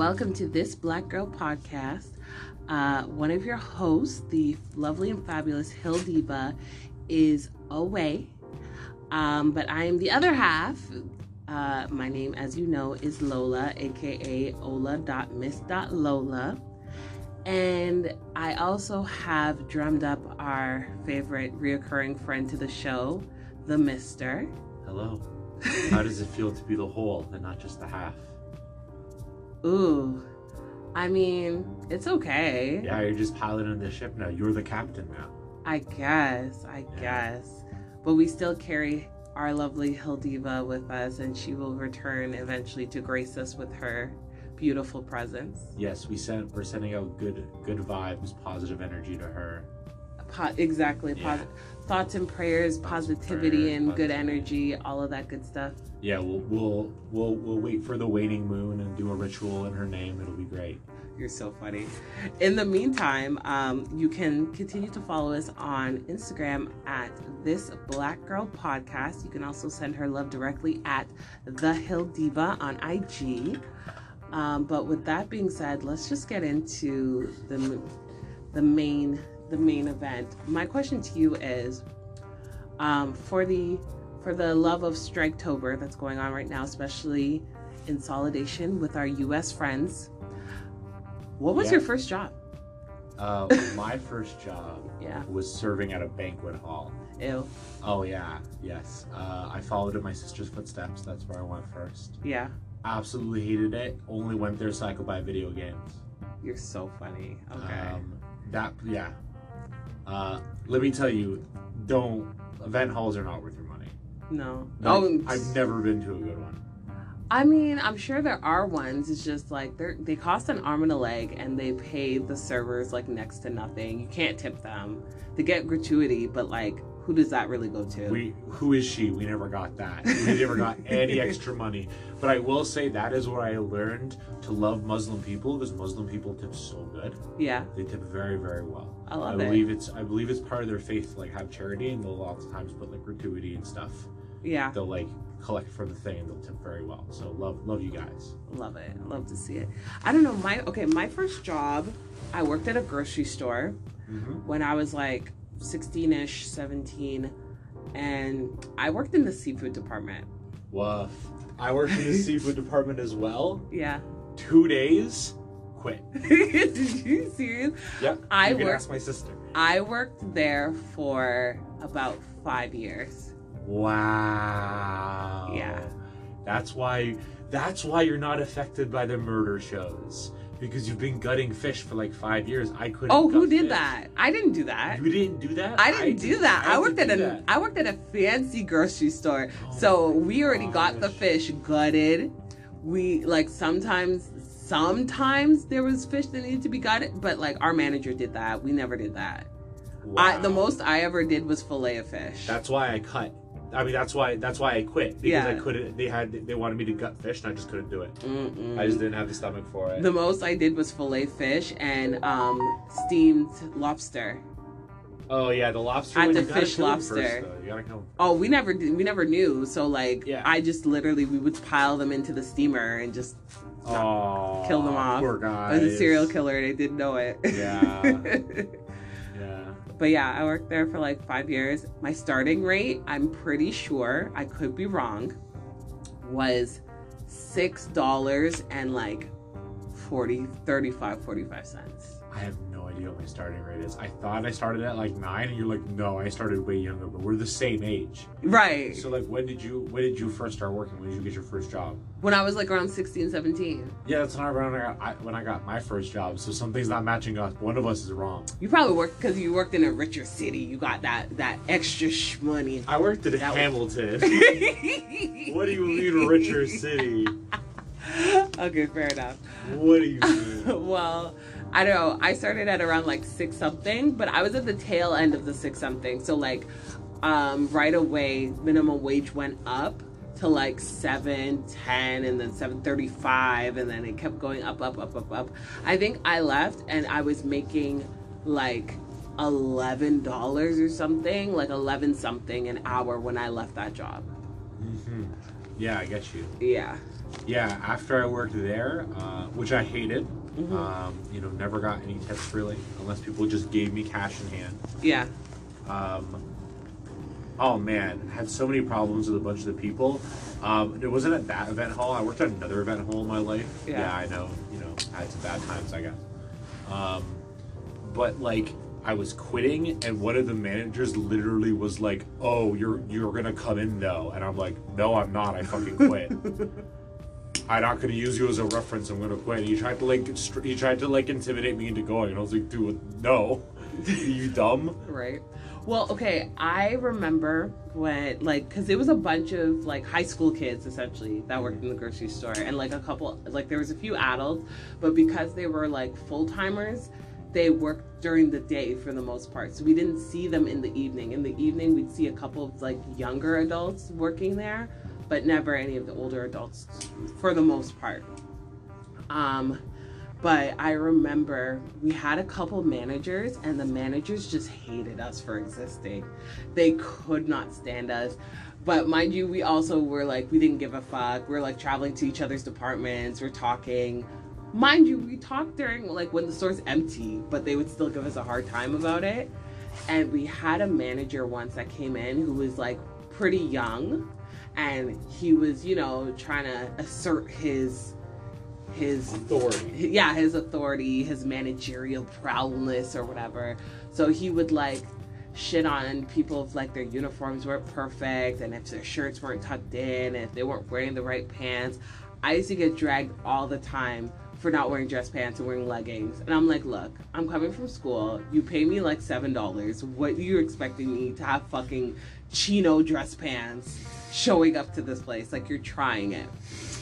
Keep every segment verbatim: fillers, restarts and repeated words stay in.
welcome to This Black Girl Podcast. Uh, one of your hosts, the lovely and fabulous Hill Diva, is away. Um, but I am the other half. Uh, my name, as you know, is Lola, aka Ola dot Miss dot Lola. And I also have drummed up our favorite reoccurring friend to the show, the Mister. Hello. How does it feel to be the whole and not just the half? Ooh, I mean, it's okay. Yeah, you're just piloting the ship now. You're the captain now. I guess, I Yeah. guess. But we still carry our lovely Hill Diva with us, and she will return eventually to grace us with her beautiful presence. Yes, we sent. We're sending out good, good vibes, positive energy to her. Po- exactly. Yeah. Posi- thoughts and prayers, Thoughts and positivity, prayers, and good positivity. energy, all of that good stuff. Yeah, we'll we'll we'll we'll wait for the waning moon and do a ritual in her name. It'll be great. You're so funny. In the meantime, um, you can continue to follow us on Instagram at This Black Girl Podcast. You can also send her love directly at The Hill Diva on I G. Um, but with that being said, let's just get into the the main the main event. My question to you is, um, for the for the love of Striketober that's going on right now, especially in solidation with our U S friends. What was Yeah. your first job? Uh, my first job Yeah. was serving at a banquet hall. Ew. Oh yeah, yes. Uh, I followed in my sister's footsteps. That's where I went first. Yeah. Absolutely hated it. Only went there so I could buy video games. You're so funny. Okay. Um, that yeah. Uh, let me tell you, don't event halls are not worth your money. no. Like, oh, I've never been to a good one. I mean, I'm sure there are ones. It's just like they they cost an arm and a leg, and they pay the servers like next to nothing. You can't tip them. They get gratuity, but like, who does that really go to? We who is she? We never got that. We never got any extra money. But I will say that is where I learned to love Muslim people, because Muslim people tip so good. Yeah. They tip very, very well. I love I it. believe it's I believe it's part of their faith to like have charity, and they'll lots of times put like gratuity and stuff. Yeah. They'll like collect for the thing, and they'll tip very well. So love love you guys. Love it. Love to see it. I don't know. My okay. My first job, I worked at a grocery store Mm-hmm. when I was like sixteen-ish, seventeen, and I worked in the seafood department. Woof. I worked in the seafood department as well. Yeah. Two days, quit. Did you serious? Yep. I you can worked- ask my sister. I worked there for about five years. Wow. Yeah. That's why that's why you're not affected by the murder shows. Because you've been gutting fish for like five years. I couldn't. Oh, who gut did fish. that? I didn't do that. You didn't do that? I didn't do did- that. I, worked did at do a that. I worked at a fancy grocery store. Oh So my we already got the gosh. fish gutted. We like sometimes sometimes there was fish that needed to be gutted, but like our manager did that. We never did that. I the Wow. most I ever did was fillet of fish. That's why I cut. I mean, that's why that's why I quit, because Yeah. I couldn't. They had they wanted me to gut fish, and I just couldn't do it. Mm-mm. I just didn't have the stomach for it. The most I did was fillet fish and um, steamed lobster. oh yeah, the lobster. I had one, the you gotta fish kill 'em lobster. First, though. You gotta kill 'em. Oh, we never did, we never knew. So like, Yeah. I just literally we would pile them into the steamer and just Oh, kill them off. Poor I guys. was a serial killer and I didn't know it. Yeah. Yeah. But yeah, I worked there for like five years. My starting rate, I'm pretty sure, I could be wrong, was six dollars and like forty, thirty-five, forty-five cents. I have no idea what my starting rate is. I thought I started at like nine, and you're like, no, I started way younger, but we're the same age. Right. So like, when did you when did you first start working? When did you get your first job? When I was like around sixteen, seventeen. Yeah, that's when I, when I got I, when I got my first job. So something's not matching us. One of us is wrong. You probably worked because you worked in a richer city. You got that that extra sh money. I worked at That was- Hamilton. What do you mean, richer city? Okay, fair enough. What do you mean? Well, I don't know. I started at around like six something, but I was at the tail end of the six something. So like, um, right away, minimum wage went up to like seven ten, and then seven thirty five, and then it kept going up, up, up, up, up. I think I left and I was making like eleven dollars or something, like eleven something an hour when I left that job. Mm-hmm. Yeah, I get you. Yeah. Yeah, after I worked there, uh, which I hated, Mm-hmm. um, you know, never got any tips really, unless people just gave me cash in hand. Yeah. Um, oh man, had so many problems with a bunch of the people. Um, it wasn't at that event hall. I worked at another event hall in my life. Yeah. Yeah, I know. You know, I had some bad times, I guess. Um, but like, I was quitting, and one of the managers literally was like, "Oh, you're you're gonna come in though," and I'm like, "No, I'm not. I fucking quit." I'm not gonna use you as a reference. I'm gonna quit. And he tried to like, str- he tried to like intimidate me into going, and I was like, "Dude, no, are you dumb?" Right. Well, okay, I remember when, like, because it was a bunch of, like, high school kids, essentially, that worked in the grocery store, and, like, a couple, like, there was a few adults, but because they were, like, full-timers, they worked during the day for the most part, so we didn't see them in the evening. In the evening, we'd see a couple of, like, younger adults working there, but never any of the older adults, for the most part. Um... But I remember we had a couple managers, and the managers just hated us for existing. They could not stand us. But mind you, we also were like, we didn't give a fuck. We're like traveling to each other's departments. We're talking. Mind you, we talked during like when the store's empty, but they would still give us a hard time about it. And we had a manager once that came in who was like pretty young. And he was, you know, trying to assert his... his authority. Yeah, his authority, his managerial prowess or whatever. So he would like shit on people if like their uniforms weren't perfect, and if their shirts weren't tucked in, and if they weren't wearing the right pants. I used to get dragged all the time for not wearing dress pants and wearing leggings. And I'm like, look, I'm coming from school. You pay me like seven dollars. What are you expecting me to have fucking chino dress pants showing up to this place? Like, you're trying it.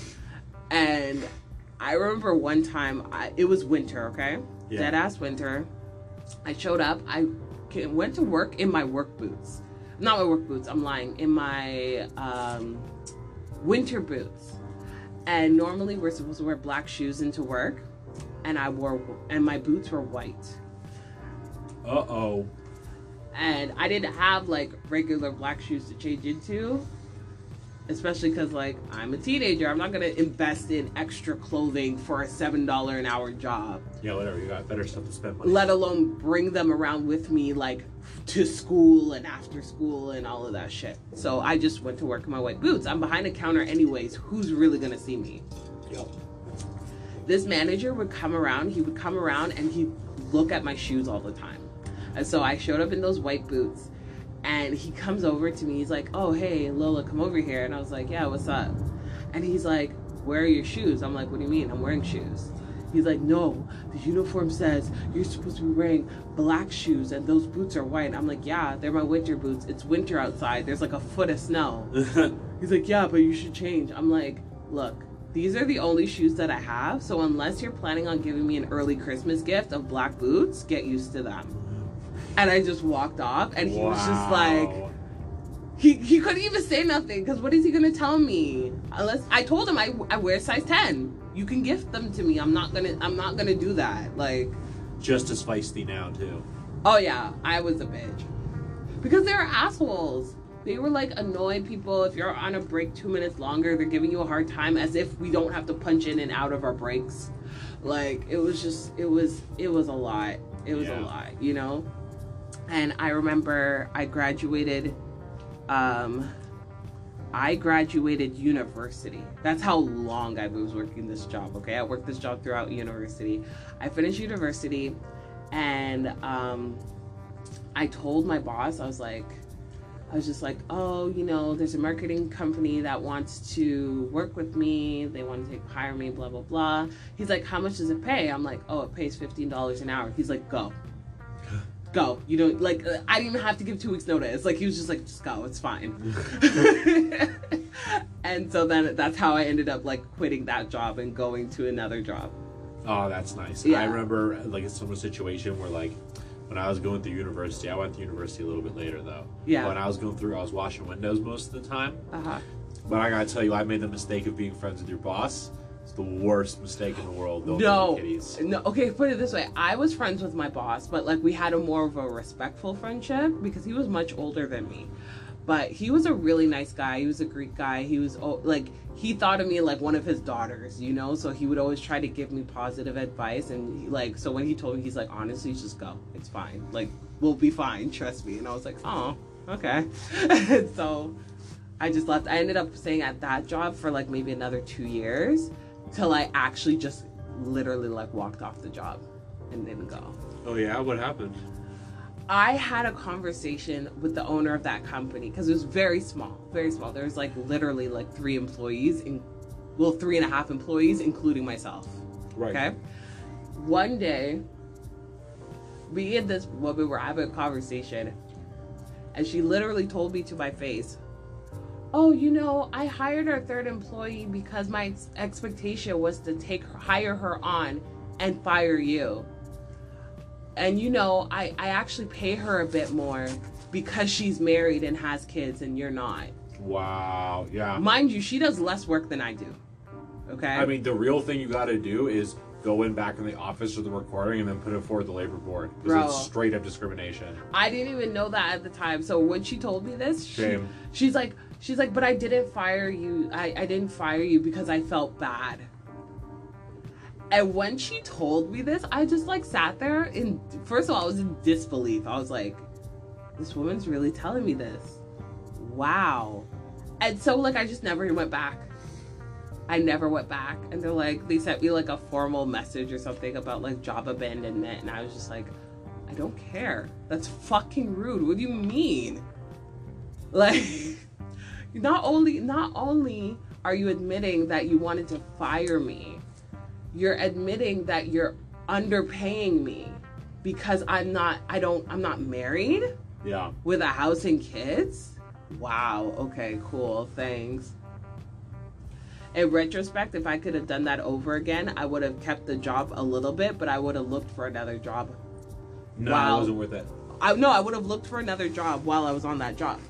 And I remember one time, I, it was winter, okay? Yeah. Dead ass winter. I showed up. I went to work in my work boots. Not my work boots, I'm lying. In my um, winter boots. And normally we're supposed to wear black shoes into work. And I wore, and my boots were white. Uh-oh. And I didn't have like regular black shoes to change into. Especially because, like, I'm a teenager. I'm not going to invest in extra clothing for a seven dollars an hour job. Yeah, whatever. You got better stuff to spend money. Let alone bring them around with me, like, to school and after school and all of that shit. So I just went to work in my white boots. I'm behind a counter anyways. Who's really going to see me? Yep. This manager would come around. He would come around and he'd look at my shoes all the time. And so I showed up in those white boots. And he comes over to me. He's like, oh, hey, Lola, come over here. And I was like, yeah, what's up? And he's like, where are your shoes? I'm like, what do you mean? I'm wearing shoes. He's like, no, the uniform says you're supposed to be wearing black shoes and those boots are white. I'm like, yeah, they're my winter boots. It's winter outside. There's like a foot of snow. He's like, yeah, but you should change. I'm like, look, these are the only shoes that I have. So unless you're planning on giving me an early Christmas gift of black boots, get used to them. And I just walked off, and he wow. was just like, he, he couldn't even say nothing, because what is he going to tell me? Unless, I told him I, I wear size ten. You can gift them to me. I'm not going to, I'm not going to do that. Like, just as feisty now, too. Oh, yeah, I was a bitch. Because they're assholes. They were, like, annoyed people. If you're on a break two minutes longer, they're giving you a hard time as if we don't have to punch in and out of our breaks. Like, it was just, it was, it was a lot. It was yeah. a lot, you know? And I remember I graduated, um, I graduated university. That's how long I was working this job, okay? I worked this job throughout university. I finished university, and um, I told my boss, I was like, I was just like, oh, you know, there's a marketing company that wants to work with me. They want to take, hire me, blah, blah, blah. He's like, how much does it pay? I'm like, oh, it pays fifteen dollars an hour. He's like, go. Go. You know, like, I didn't even have to give two weeks notice. Like, he was just like, just go. It's fine. And so then that's how I ended up, like, quitting that job and going to another job. Oh, that's nice. Yeah. I remember, like, a similar situation where, like, when I was going through university, I went to university a little bit later, though. Yeah. When I was going through, I was washing windows most of the time. Uh-huh. But I gotta tell you, I made the mistake of being friends with your boss. It's the worst mistake in the world. Don't No, be kitties. no. Okay, put it this way. I was friends with my boss, but like we had a more of a respectful friendship because he was much older than me. But he was a really nice guy. He was a Greek guy. He was oh, like, he thought of me like one of his daughters, you know? So he would always try to give me positive advice. And he, like, so when he told me, he's like, honestly, just go. It's fine. Like, we'll be fine. Trust me. And I was like, oh, okay. So I just left. I ended up staying at that job for like maybe another two years till I actually just literally like walked off the job and didn't go. Oh yeah? What happened? I had a conversation with the owner of that company because it was very small, very small. There was like literally like three employees, in, well, three and a half employees, including myself. Right. Okay. One day, me and this woman were having a conversation, and she literally told me to my face, "Oh, you know, I hired our third employee because my ex- expectation was to take her, hire her on, and fire you. And you know, I, I actually pay her a bit more because she's married and has kids and you're not." Wow. Yeah. Mind you, she does less work than I do. Okay? I mean, the real thing you got to do is go in back in the office of the recording and then put it forward the labor board. Because Bro. it's straight up discrimination. I didn't even know that at the time. So when she told me this, she, Shame. she's like, she's like, but I didn't fire you. I, I didn't fire you because I felt bad. And when she told me this, I just like sat there in, first of all, I was in disbelief. I was like, this woman's really telling me this. Wow. And so like, I just never went back. I never went back. And they're like, they sent me like a formal message or something about like job abandonment. And I was just like, I don't care. That's fucking rude. What do you mean? Like, not only, not only are you admitting that you wanted to fire me, you're admitting that you're underpaying me because I'm not, I don't, I'm not married Yeah. with a house and kids. Wow. Okay, cool. Thanks. In retrospect, if I could have done that over again, I would have kept the job a little bit, but I would have looked for another job. No, Wow. it wasn't worth it. I, no, I would have looked for another job while I was on that job.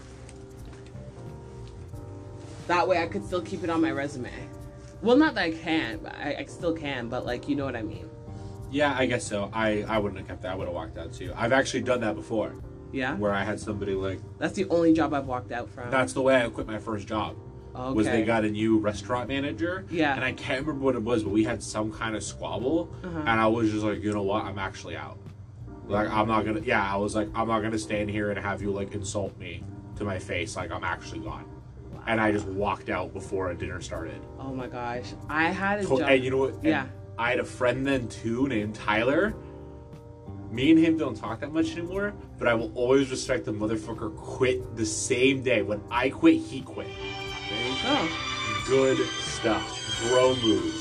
That way I could still keep it on my resume. Well, not that I can, but I, I still can, but like, you know what I mean? Yeah, I guess so. I, I wouldn't have kept that. I would have walked out too. I've actually done that before. Yeah? Where I had somebody like, That's the only job I've walked out from. that's the way I quit my first job. okay. Was they got a new restaurant manager. Yeah. And I can't remember what it was, but we had some kind of squabble. Uh-huh. And I was just like, you know what? I'm actually out. Like, I'm not gonna, yeah, I was like, I'm not gonna stand here and have you like insult me to my face. Like, I'm actually gone. Wow. And I just walked out before dinner started. Oh my gosh. I had a To- job. And you know what? And Yeah. I had a friend then too named Tyler. Me and him don't talk that much anymore, but I will always respect the motherfucker quit the same day. When I quit, he quit. There you go. Good stuff. Bro moves.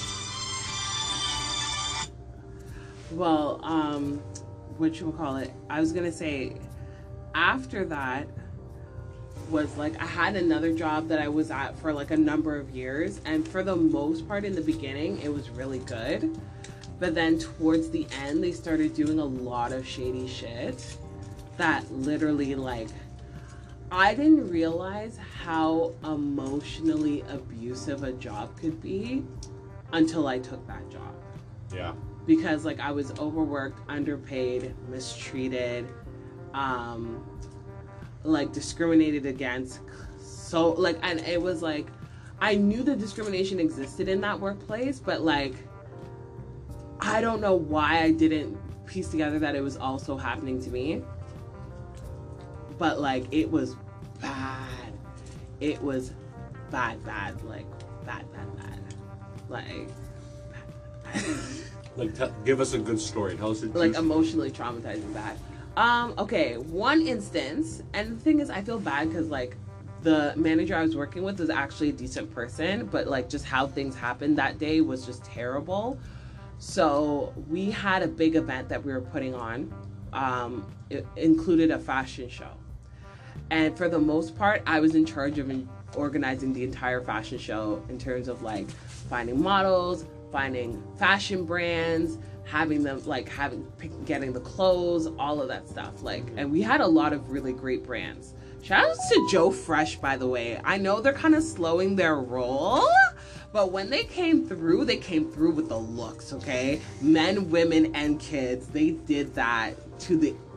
Well, um, what you call it? I was gonna say, after that was like I had another job that I was at for like a number of years, and for the most part in the beginning it was really good, but then towards the end they started doing a lot of shady shit that literally like I didn't realize how emotionally abusive a job could be until I took that job. Yeah. Because like I was overworked, underpaid, mistreated, um, like discriminated against. So like, and it was like, I knew the discrimination existed in that workplace, but like, I don't know why I didn't piece together that it was also happening to me. But like, it was bad. It was bad, bad, like bad, bad, bad. Like, bad, bad. Like, t- give us a good story. Tell us a Like juicy- emotionally traumatizing bad. Um, okay, one instance, and the thing is, I feel bad because like the manager I was working with was actually a decent person, but like just how things happened that day was just terrible. So we had a big event that we were putting on. Um, it included a fashion show, and for the most part, I was in charge of in- organizing the entire fashion show in terms of like finding models, finding fashion brands, having them like having pick, getting the clothes, all of that stuff. Like, and we had a lot of really great brands. Shout out to Joe Fresh, by the way. I know they're kind of slowing their roll, but when they came through, they came through with the looks. Okay, men, women, and kids. They did that to the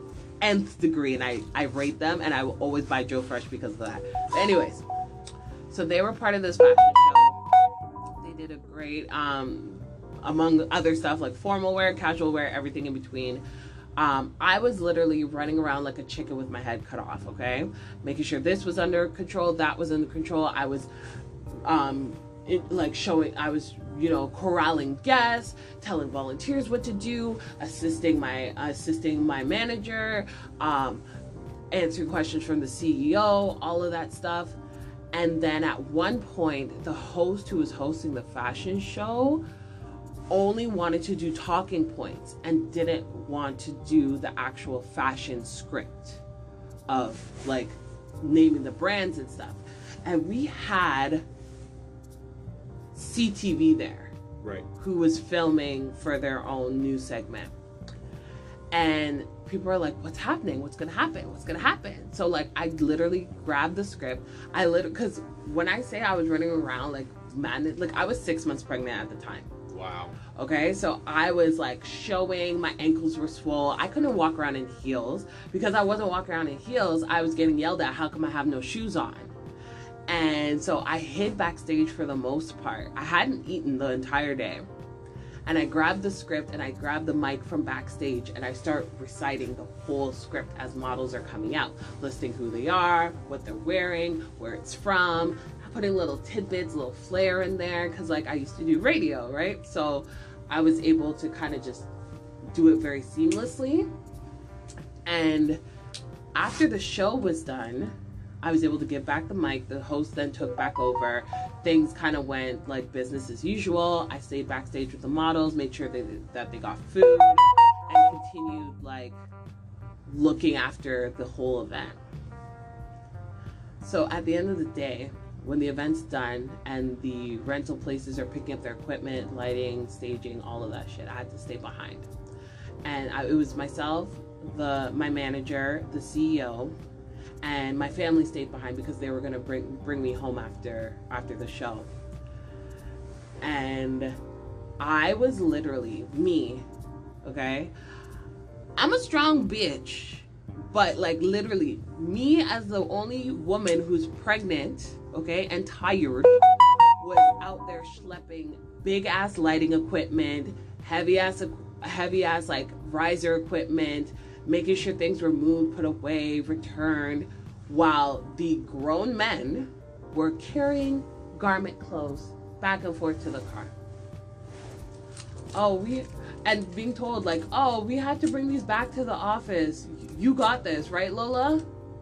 nth degree, and I, I rate them, and I will always buy Joe Fresh because of that. But anyways, so they were part of this fashion show. They did a great, um, among other stuff like formal wear, casual wear, everything in between. Um, I was literally running around like a chicken with my head cut off, okay? Making sure this was under control, that was under control. I was, um, it, like showing, I was, you know, corralling guests, telling volunteers what to do, assisting my, assisting my manager, um, answering questions from the C E O, all of that stuff. And then at one point, the host who was hosting the fashion show only wanted to do talking points and didn't want to do the actual fashion script of like naming the brands and stuff. And we had C T V there, right, who was filming for their own news segment. And people are like, what's happening? What's going to happen? What's going to happen? So like, I literally grabbed the script. I literally, because when I say I was running around like man, like I was six months pregnant at the time. Wow. Okay, so I was like showing, my ankles were swole. I couldn't walk around in heels. Because I wasn't walking around in heels, I was getting yelled at, how come I have no shoes on? And so I hid backstage for the most part. I hadn't eaten the entire day. And I grabbed the script and I grabbed the mic from backstage and I start reciting the whole script as models are coming out, listing who they are, what they're wearing, where it's from, putting little tidbits, little flair in there, because like I used to do radio, right? So I was able to kind of just do it very seamlessly. And after the show was done, I was able to give back the mic. The host then took back over. Things kind of went like business as usual. I stayed backstage with the models, made sure they, that they got food, and continued like looking after the whole event. So at the end of the day, when the event's done and the rental places are picking up their equipment, lighting, staging, all of that shit, I had to stay behind. And I, it was myself, the my manager, the C E O, and my family stayed behind because they were gonna bring bring me home after after the show. And I was literally me, okay? I'm a strong bitch, but like literally me as the only woman who's pregnant, okay, and tired, was out there schlepping big ass lighting equipment, heavy ass, heavy ass like riser equipment, making sure things were moved, put away, returned, while the grown men were carrying garment clothes back and forth to the car. Oh, we, and being told like, oh, we had to bring these back to the office. You got this, right, Lola?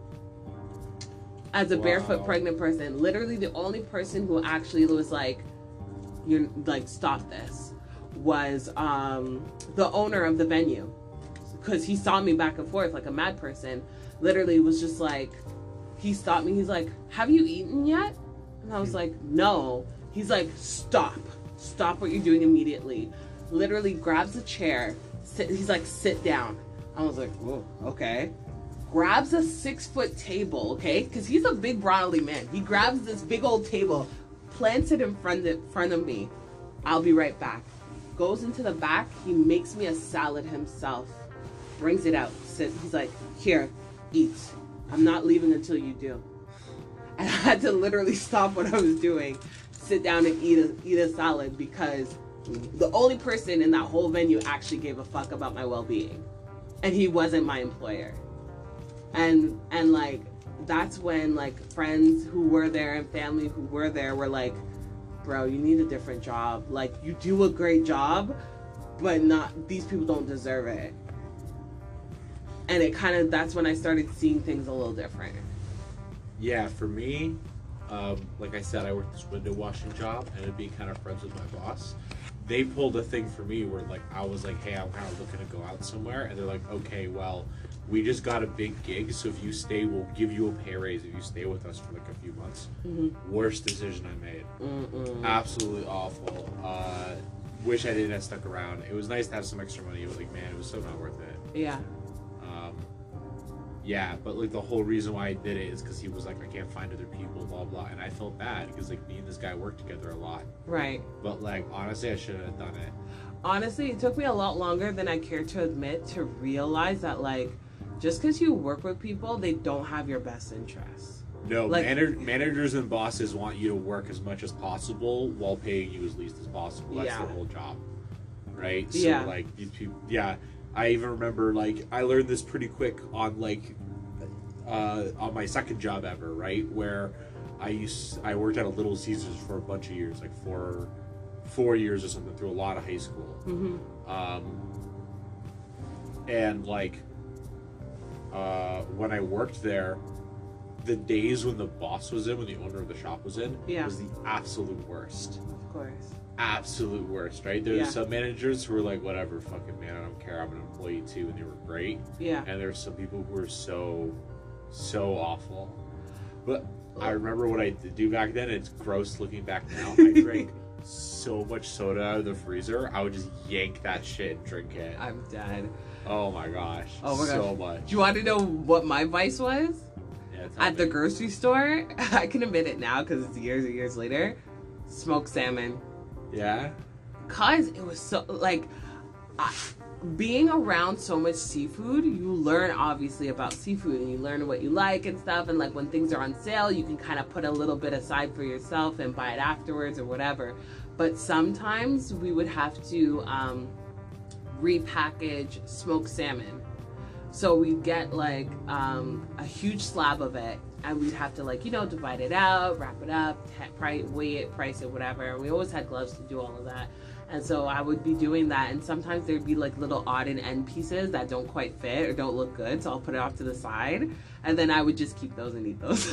As a wow. barefoot pregnant person, literally the only person who actually was like, you're like, stop this, was um, the owner of the venue. Because he saw me back and forth like a mad person. Literally was just like, he stopped me. He's like, have you eaten yet? And I was like, no. He's like, stop. Stop what you're doing immediately. Literally grabs a chair. Sit, he's like, sit down. I was like, whoa, okay. Grabs a six foot table, okay? Because he's a big brawly man. He grabs this big old table, plants it in front of, front of me. I'll be right back. Goes into the back. He makes me a salad himself. Brings it out. Sit. He's like, here, eat. I'm not leaving until you do. And I had to literally stop what I was doing, sit down and eat a, eat a salad, because the only person in that whole venue actually gave a fuck about my well-being. And he wasn't my employer. And, and like, that's when like friends who were there and family who were there were like, bro, you need a different job. Like, you do a great job, but not, these people don't deserve it. And it kind of, that's when I started seeing things a little different. Yeah, for me, um, like I said, I worked this window washing job, and it'd be kind of friends with my boss. They pulled a thing for me where like I was like, hey, I'm kind of looking to go out somewhere, and they're like, okay, well, we just got a big gig, so if you stay, we'll give you a pay raise if you stay with us for like a few months. Mm-hmm. Worst decision I made. Mm-mm. Absolutely awful. Uh, wish I didn't have stuck around. It was nice to have some extra money, but like, man, it was so not worth it. Yeah. Um, yeah, but like the whole reason why I did it is because he was like, I can't find other people, blah blah, and I felt bad because like me and this guy worked together a lot. Right. But like honestly, I shouldn't have done it. Honestly, it took me a lot longer than I care to admit to realize that like just because you work with people, they don't have your best interests. No, Like- manag- managers and bosses want you to work as much as possible while paying you as least as possible. That's Yeah. their whole job, right? So, Yeah. like, these people, yeah. I even remember, like, I learned this pretty quick on, like, uh, on my second job ever, right? Where I used, I worked at a Little Caesars for a bunch of years, like four, four years or something, through a lot of high school. Mm-hmm. Um, and, like, uh, when I worked there, the days when the boss was in, when the owner of the shop was in, Yeah. was the absolute worst. Of course. Absolute worst, right? There's Yeah. some managers who were like, whatever, fucking man, I don't care, I'm an employee too, and they were great. Yeah. And there's some people who were so, so awful. But I remember what I did do back then, it's gross looking back now. I drank so much soda out of the freezer, I would just yank that shit and drink it. I'm dead. Oh my gosh. Oh my so gosh. much. Do you want to know what my vice was? Yeah, tell At the me. grocery store, I can admit it now because it's years and years later. Smoked salmon. Yeah? Cause it was so like, I, being around so much seafood, you learn obviously about seafood and you learn what you like and stuff. And like when things are on sale, you can kind of put a little bit aside for yourself and buy it afterwards or whatever. But sometimes we would have to um, repackage smoked salmon. So we'd get like um, a huge slab of it, and we'd have to like, you know, divide it out, wrap it up, t- price, weigh it, price it, whatever. And we always had gloves to do all of that. And so I would be doing that, and sometimes there'd be like little odd and end pieces that don't quite fit or don't look good. So I'll put it off to the side, and then I would just keep those and eat those.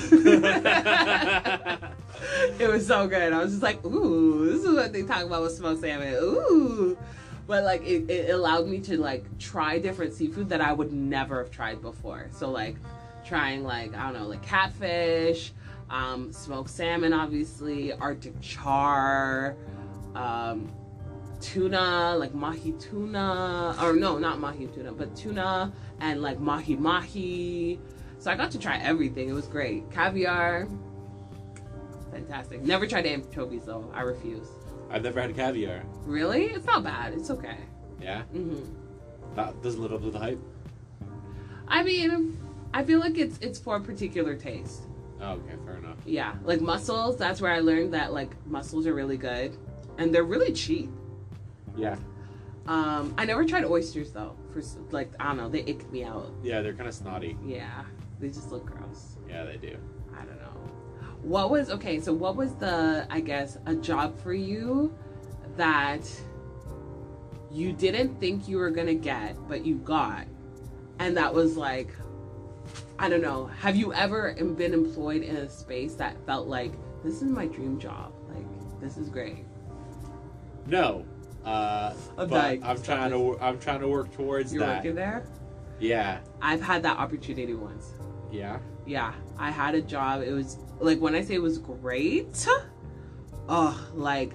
It was so good. I was just like, ooh, this is what they talk about with smoked salmon. Ooh. But like it, it allowed me to like try different seafood that I would never have tried before. So like trying like, I don't know, like catfish, um, smoked salmon, obviously, Arctic char, um, tuna, like mahi tuna, or no, not mahi tuna, but tuna and like mahi mahi. So I got to try everything. It was great. Caviar, fantastic. Never tried anchovies though. I refuse. I've never had caviar. Really? It's not bad. It's okay. Yeah? hmm That doesn't live up to the hype? I mean, I feel like it's it's for a particular taste. Oh, okay, fair enough. Yeah, like mussels. That's where I learned that like mussels are really good, and they're really cheap. Yeah. Um, I never tried oysters though. For s- like, I don't know, they icked me out. Yeah, they're kind of snotty. Yeah, they just look gross. Yeah, they do. I don't know. What was okay? So what was the I guess a job for you that you didn't think you were gonna get, but you got, and that was like, I don't know. Have you ever been employed in a space that felt like this is my dream job? Like this is great. No. Uh, I'm but dying. I'm trying to. I'm trying to work towards You're that. working there. Yeah. I've had that opportunity once. Yeah. Yeah, I had a job. It was like when I say it was great, oh, like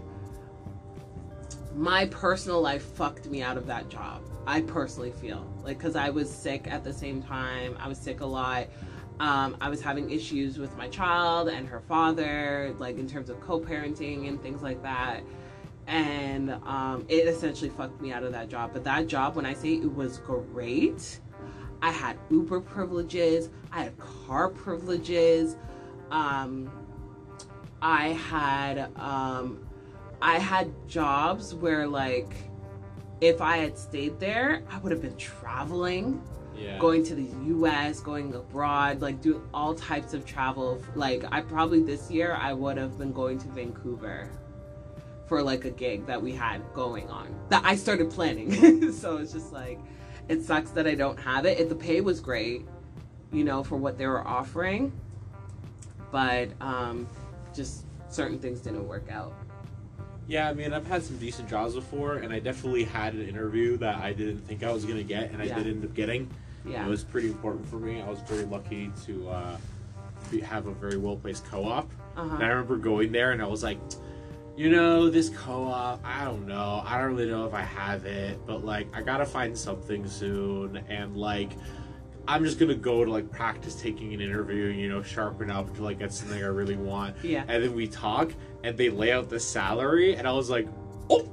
my personal life fucked me out of that job. I personally feel like because I was sick at the same time. I was sick a lot. Um, I was having issues with my child and her father, like in terms of co-parenting and things like that. And um, it essentially fucked me out of that job. But that job, when I say it was great, I had Uber privileges, I had car privileges, um, I had um, I had jobs where like if I had stayed there, I would have been traveling, Yeah. going to the U S, going abroad, like doing all types of travel. Like I probably this year I would have been going to Vancouver for like a gig that we had going on that I started planning. So it's just like, it sucks that I don't have it. If the pay was great, you know, for what they were offering, but um, just certain things didn't work out. Yeah, I mean, I've had some decent jobs before, and I definitely had an interview that I didn't think I was gonna get, and I Yeah. did end up getting. Yeah. It was pretty important for me. I was very lucky to uh, be, have a very well placed co-op, Uh-huh. and I remember going there, and I was like, you know, this co-op, I don't know. I don't really know if I have it, but like, I gotta find something soon. And like, I'm just gonna go to like practice taking an interview, you know, sharpen up to like get something I really want. Yeah. And then we talk, and they lay out the salary, and I was like, oh.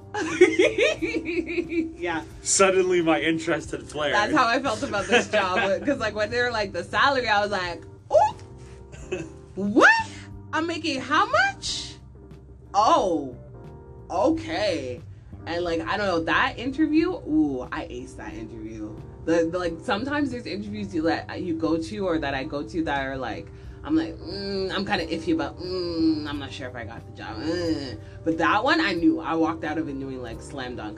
Yeah. Suddenly my interest had flared. That's how I felt about this job. Because, like, when they were like the salary, I was like, oh, what? I'm making how much? Oh, okay. And, like, I don't know, that interview, ooh, I aced that interview. The, the like, sometimes there's interviews you that you go to or that I go to that are like, I'm like, mm, I'm kind of iffy about, mm, I'm not sure if I got the job. Mm. But that one, I knew. I walked out of it knowing, like, slam dunk.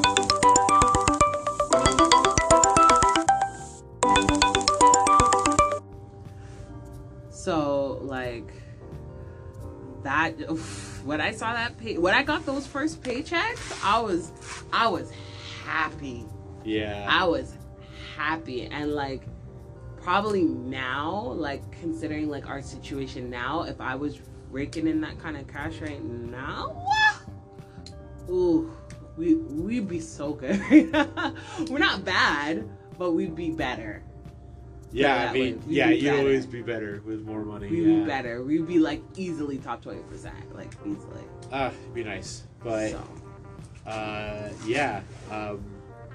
So, like, that, oof, when I saw that pay, when I got those first paychecks, I was, I was happy. Yeah. I was happy. And, like, probably now, like, considering, like, our situation now, if I was raking in that kind of cash right now, ooh, we, we'd be so good. We're not bad, but we'd be better. Yeah, I mean, yeah, you'd better. always be better with more money. We'd yeah. be better. We'd be, like, easily top twenty percent, like, easily. Ah, uh, it'd be nice. But, so. uh, yeah, um,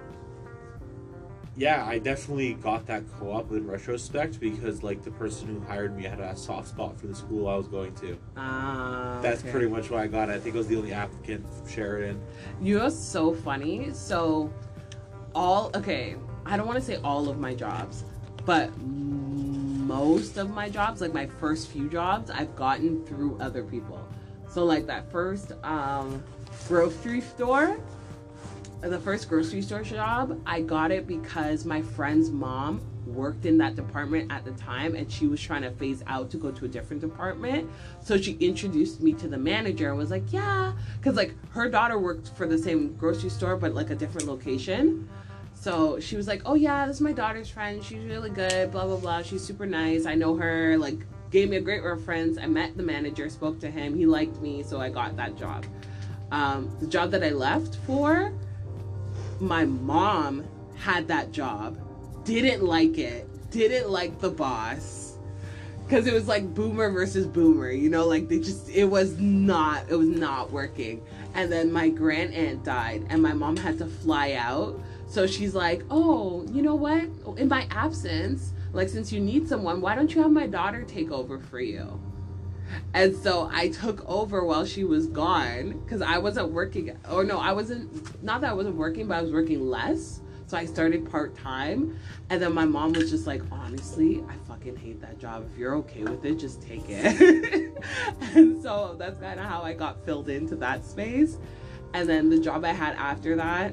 yeah, I definitely got that co-op in retrospect because, like, the person who hired me had a soft spot for the school I was going to. Ah, uh, That's okay. pretty much why I got it. I think I was the only applicant from Sheridan. You know what's so funny? So, all, okay, I don't want to say all of my jobs, but most of my jobs, like my first few jobs, I've gotten through other people. So, like, that first um, grocery store, the first grocery store job, I got it because my friend's mom worked in that department at the time and she was trying to phase out to go to a different department. So she introduced me to the manager and was like, yeah, because, like, her daughter worked for the same grocery store but, like, a different location. So she was like, oh yeah, this is my daughter's friend, she's really good, blah blah blah, she's super nice, I know her, like, gave me a great reference. I met the manager, spoke to him, he liked me, so I got that job. Um, the job that I left for, my mom had that job, didn't like it, didn't like the boss, because it was like boomer versus boomer, you know, like they just, it was not, it was not working. And then my grand aunt died and my mom had to fly out. So she's like, oh, you know what, in my absence, like, since you need someone, why don't you have my daughter take over for you? And so I took over while she was gone because I wasn't working, or no, I wasn't, not that I wasn't working, but I was working less. So I started part-time. And then my mom was just like, honestly, I fucking hate that job. If you're okay with it, just take it. And so that's kind of how I got filled into that space. And then the job I had after that,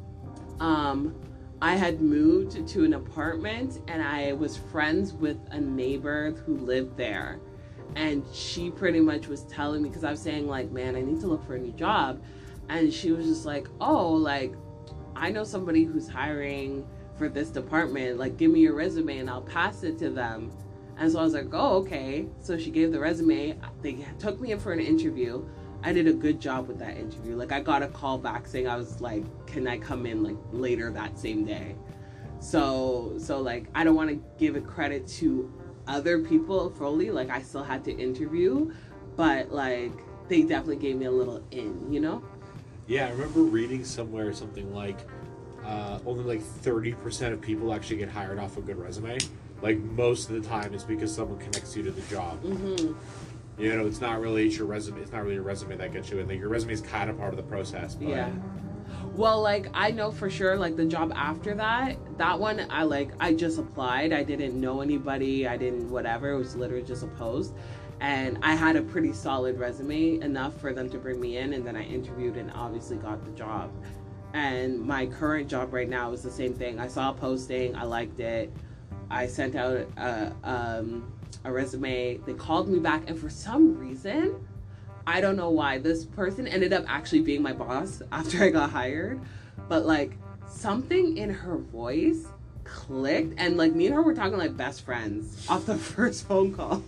um, I had moved to an apartment and I was friends with a neighbor who lived there. And she pretty much was telling me, because I was saying, like, man, I need to look for a new job. And she was just like, oh, like, I know somebody who's hiring for this department. Like, give me your resume and I'll pass it to them. And so I was like, oh, okay. So she gave the resume. They took me in for an interview. I did a good job with that interview. Like, I got a call back saying, I was like, can I come in, like, later that same day? So, so like, I don't want to give a credit to other people fully. Like, I still had to interview, but, like, they definitely gave me a little in, you know? Yeah, I remember reading somewhere something like uh, only like thirty percent of people actually get hired off a good resume. Like, most of the time it's because someone connects you to the job. Mm-hmm. You know, it's not really your resume. It's not really your resume that gets you in. Like, your resume is kind of part of the process. But... yeah. Well, like, I know for sure, like, the job after that, that one, I, like, I just applied. I didn't know anybody. I didn't whatever. It was literally just a post. And I had a pretty solid resume, enough for them to bring me in. And then I interviewed and obviously got the job. And my current job right now is the same thing. I saw a posting. I liked it. I sent out a, um, a resume. They called me back. And for some reason, I don't know why, this person ended up actually being my boss after I got hired. But, like, something in her voice clicked. And, like, me and her were talking like best friends off the first phone call.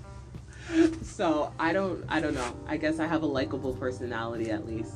So I don't I don't know. I guess I have a likable personality at least.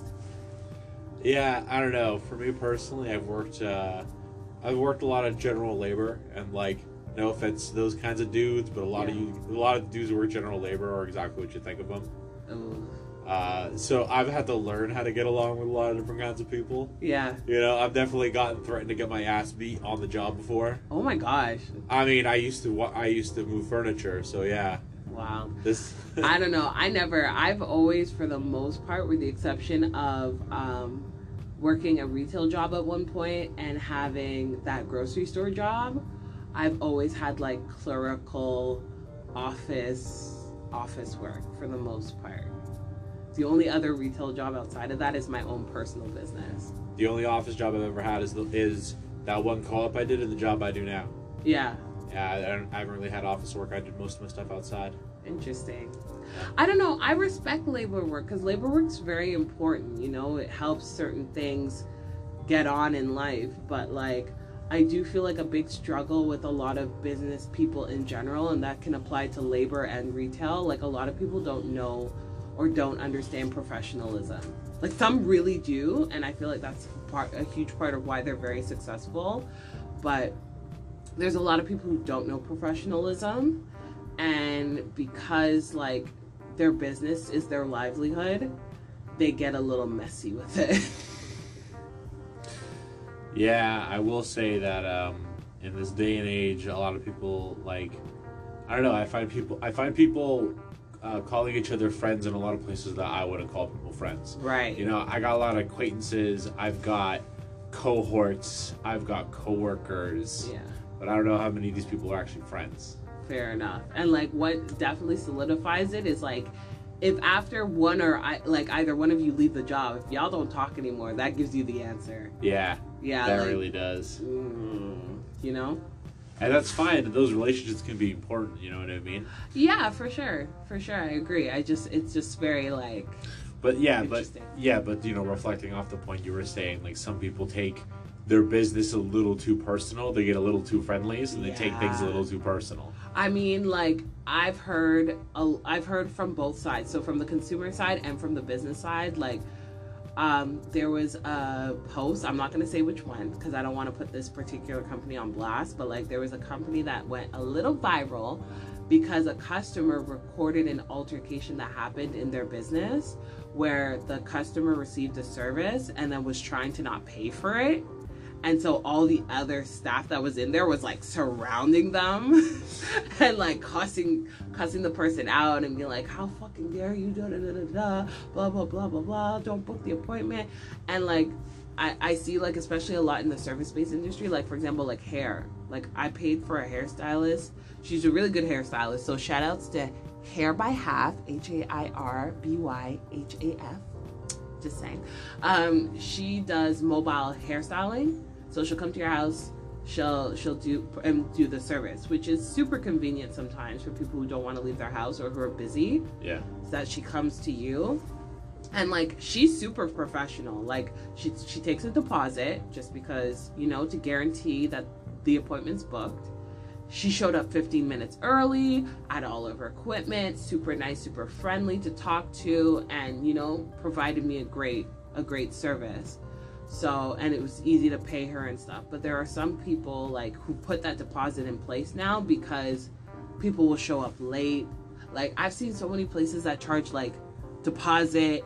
Yeah, I don't know. For me personally, I've worked uh, I've worked a lot of general labor, and, like, No offense to those kinds of dudes, but a lot Yeah. of you, a lot of dudes who work general labor are exactly what you think of them. Ooh. Uh, so I've had to learn how to get along with a lot of different kinds of people. Yeah. You know, I've definitely gotten threatened to get my ass beat on the job before. Oh my gosh. I mean, I used to, wa- I used to move furniture, so yeah. Wow. This. I don't know. I never, I've always, for the most part, with the exception of um, working a retail job at one point and having that grocery store job, I've always had like clerical office, office work for the most part. The only other retail job outside of that is my own personal business. The only office job I've ever had is the, is that one call-up I did and the job I do now. Yeah. Yeah, I, don't, I haven't really had office work. I did most of my stuff outside. Interesting. I don't know. I respect labor work because labor work's very important. You know, it helps certain things get on in life. But like, I do feel like a big struggle with a lot of business people in general, and that can apply to labor and retail. Like, a lot of people don't know or don't understand professionalism. Like, some really do, and I feel like that's part, a huge part of why they're very successful. But there's a lot of people who don't know professionalism, and because like their business is their livelihood, they get a little messy with it. Yeah, I will say that um, in this day and age, a lot of people like, I don't know. I find people, I find people uh, calling each other friends in a lot of places that I wouldn't call people friends. Right. You know, I got a lot of acquaintances. I've got cohorts. I've got coworkers. Yeah. But I don't know how many of these people are actually friends. Fair enough. And like, what definitely solidifies it is like, if after one or I like either one of you leave the job, if y'all don't talk anymore, that gives you the answer. Yeah. Yeah. That like, really does. Mm, you know. And that's fine. Those relationships can be important. You know what I mean? Yeah, for sure. For sure, I agree. I just, it's just very like. But yeah, but Interesting. yeah, but you know, reflecting off the point you were saying, like some people take their business a little too personal. They get a little too friendly, so they take things a Yeah. little too personal. I mean, like I've heard, a, I've heard from both sides. So from the consumer side and from the business side, like um, there was a post. I'm not going to say which one because I don't want to put this particular company on blast. But like there was a company that went a little viral because a customer recorded an altercation that happened in their business where the customer received a service and then was trying to not pay for it. And so all the other staff that was in there was like surrounding them and like cussing, cussing the person out and being like, how fucking dare you, da da da da da, blah, blah, blah, blah, blah, don't book the appointment. And like, I, I see like, especially a lot in the service-based industry, like for example, like hair. Like I paid for a hairstylist. She's a really good hairstylist. So shout outs to Hair by Half, H A I R B Y H A F. Just saying. Um, she does mobile hairstyling. So she'll come to your house, she'll she'll do and do the service, which is super convenient sometimes for people who don't want to leave their house or who are busy. Yeah. So that she comes to you, and like she's super professional. Like she she takes a deposit just because, you know, to guarantee that the appointment's booked. She showed up fifteen minutes early, had all of her equipment, super nice, super friendly to talk to, and you know, provided me a great a great service. So, and it was easy to pay her and stuff. But there are some people like who put that deposit in place now because people will show up late. Like I've seen so many places that charge like deposit.